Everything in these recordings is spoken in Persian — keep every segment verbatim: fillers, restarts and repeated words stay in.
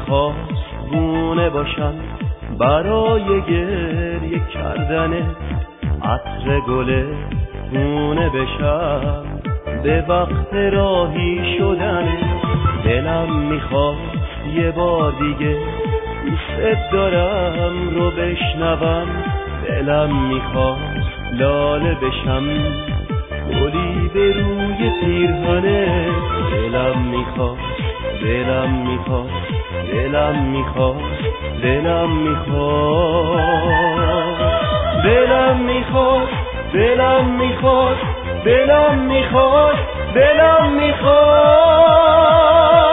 میخواست گونه باشم برای گریه کردن عطر گل گونه بشم به وقت راهی شدن. دلم میخواست یه بار دیگه دوست دارم رو بشنوم. دلم میخواست لاله بشم گلی به روی پیرهنه. دلم میخواست دلم میخواست دلم میخواست دلم میخواست دلم میخواست دلم میخواست دلم میخواست دلم میخواست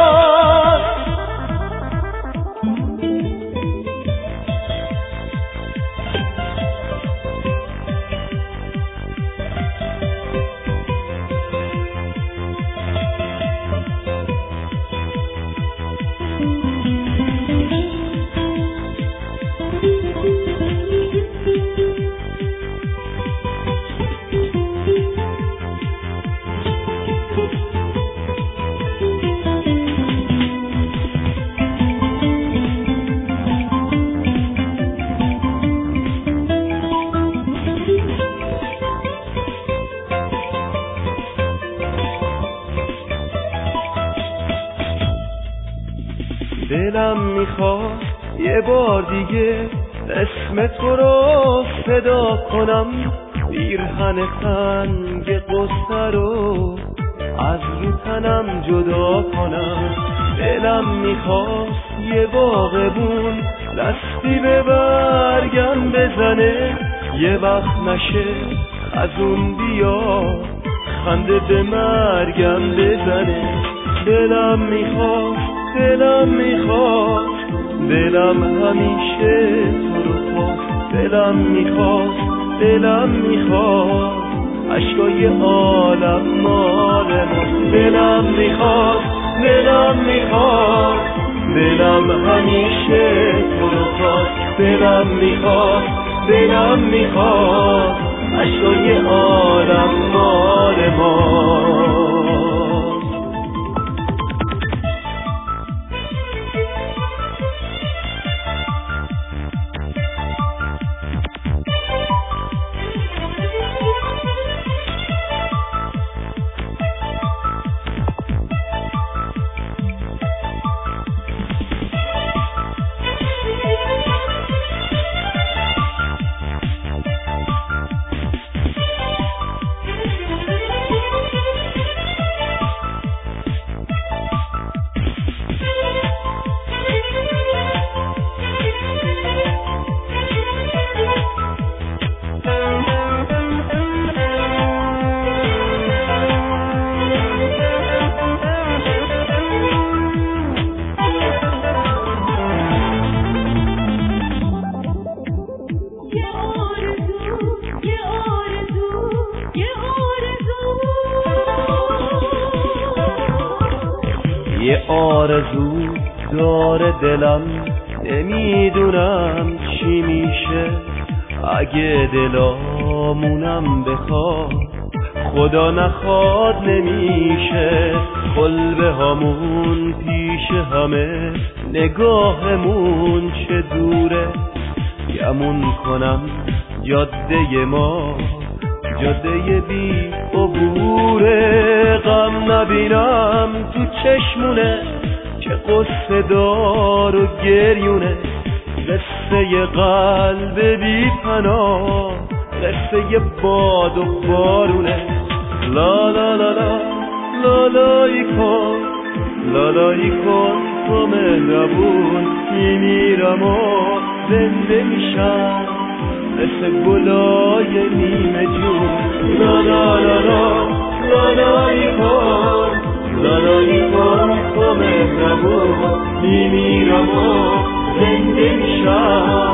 دلم میخواد یه بار دیگه اسم تو رو صدا کنم. پیرهن تنگ قصه رو از رو تنم جدا کنم. دلم میخواست یه باغبون دستی به برگم بزنه. یه وقت نشه از اون بیا خنده به مرگم بزنه. دلم میخواست دلم میخواست دلم همیشه تو رو خواست. دلم میخواست دلم میخواست عشقای عالم مال ما. دلم میخواست دلم میخواست دلم همیشه تو رو خواست. دلم میخواست دلم میخواست عشقای عالم مال ما. یه آرزو داره دلم نمیدونم چی میشه. اگه دلامونم بخواد خدا نخواد نمیشه. قلبه هامون پیش همه نگاهمون چه دوره. گمون کنم جاده ما جاده بی عبوره. غم نبینم تو چشمونه چه قصه دار و گریونه. قصه قلب بی پناه قصه باد و بارونه. لا لا لا لا لا لایی کن لالایی کن تو مهربون. میمیرم و زنده میشم مثل گلای نیمه جون. لا لا لا لا لالایی کن لالایی کن تو مهربون. میمیرم و زنده میشم